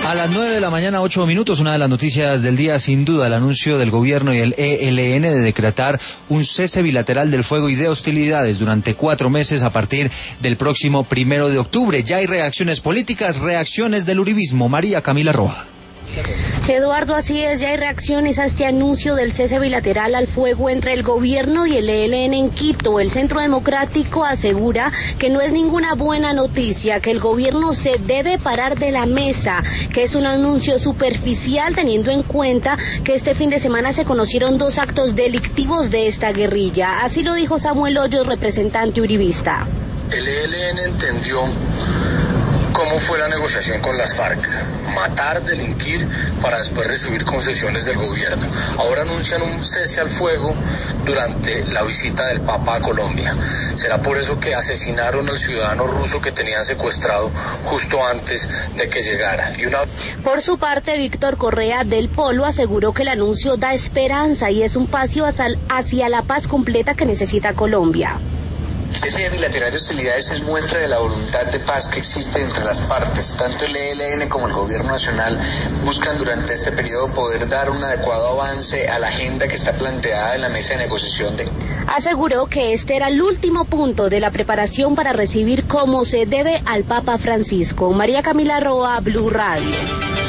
A las 9 de la mañana, 8 minutos, una de las noticias del día, sin duda, el anuncio del gobierno y el ELN de decretar un cese bilateral del fuego y de hostilidades durante 4 meses a partir del próximo 1 de octubre. Ya hay reacciones políticas, reacciones del uribismo. María Camila Roa. Eduardo, así es, ya hay reacciones a este anuncio del cese bilateral al fuego entre el gobierno y el ELN en Quito. El Centro Democrático asegura que no es ninguna buena noticia, que el gobierno se debe parar de la mesa, que es un anuncio superficial teniendo en cuenta que este fin de semana se conocieron 2 actos delictivos de esta guerrilla. Así lo dijo Samuel Hoyos, representante uribista. El ELN entendió cómo fue la negociación con las FARC, matar, delinquir, para después recibir concesiones del gobierno. Ahora anuncian un cese al fuego durante la visita del Papa a Colombia. Será por eso que asesinaron al ciudadano ruso que tenían secuestrado justo antes de que llegara. Por su parte, Víctor Correa del Polo aseguró que el anuncio da esperanza y es un paso hacia la paz completa que necesita Colombia. Ese bilateral de hostilidades es muestra de la voluntad de paz que existe entre las partes. Tanto el ELN como el gobierno nacional buscan durante este periodo poder dar un adecuado avance a la agenda que está planteada en la mesa de negociación. Aseguró que este era el último punto de la preparación para recibir como se debe al Papa Francisco. María Camila Roa, Blue Radio.